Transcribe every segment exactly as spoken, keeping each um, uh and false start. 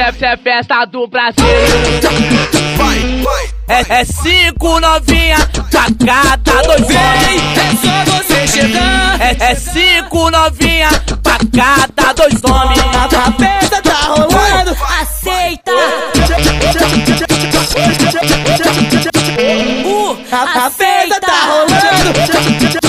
Cê é festa do Brasil. É, é cinco novinha pra cada dois homens. É só você chegar. É, é cinco novinha pra cada dois homens. A festa tá rolando, aceita. Uh, a, a festa tá rolando.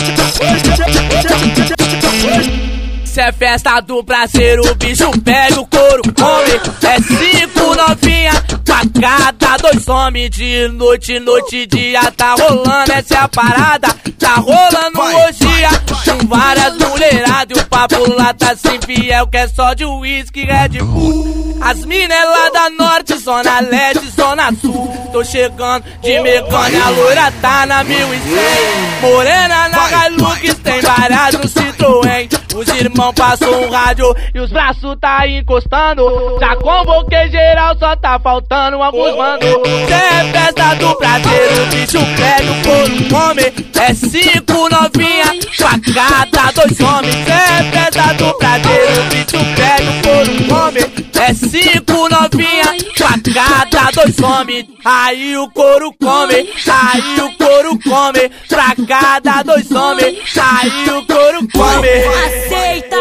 Cê é festa do prazer, o bicho pega o couro, come. É cinco novinha pra cada dois homens. De noite, noite, dia tá rolando, essa é a parada. Tá rolando orgia com várias mulheradas. E o papo lá tá sem fiel, que é só de uísque, Red Bull. As mina é lá da norte, zona leste, zona sul. Tô chegando de Mecânia, a loira tá na mil e cem. Morena na Hilux, tem várias no Citroën. Os irmãos passam um rádio e os braços tá encostando. Já convoquei geral, só tá faltando alguns mano. Cê é festa do prazer, o bicho pega o couro, come. É cinco novinha pra cada dois homens. Cê é festa do prazer, o bicho pega o couro, come. É cinco novinha pra cada dois homens. Aí o couro come, aí o couro come. Pra cada dois homens, aí o couro come. Aceita.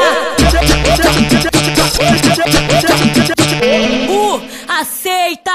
Uh, aceita.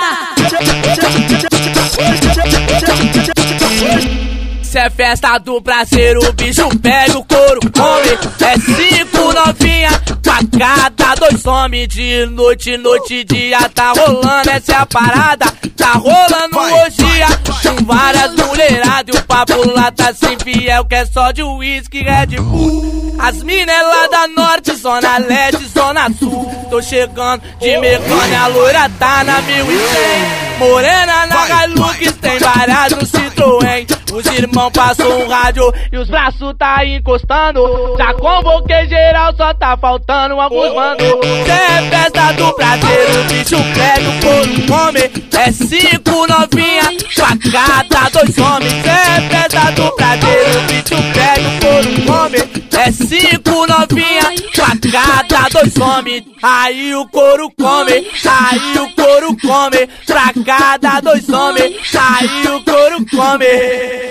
Cê é festa do prazer, o bicho pega o couro, come. É cinco novinha pra cada dois homens. De noite, noite, dia tá rolando, essa é a parada. Tá rolando orgia com várias mulheradas. E o papo lá tá sem fiel, que é só de uísque, Red Bull. As mina é lá da norte, zona leste, zona sul. Tô chegando de Mecânia, a loira tá na mil e cem. Morena na Hilux, tem várias no Citroën. Os irmãos passam um rádio e os braços tá encostando. Já convoquei geral, só tá faltando alguns mano. Cê é festa do prazer, o bicho pega o couro, come. É cinco novinha pra cada dois homens. Cê é festa do prazer, o bicho pega o couro, come. É cinco novinha pra cada dois homens. Aí o couro come, aí o couro come. Pra cada dois homens, aí o couro come.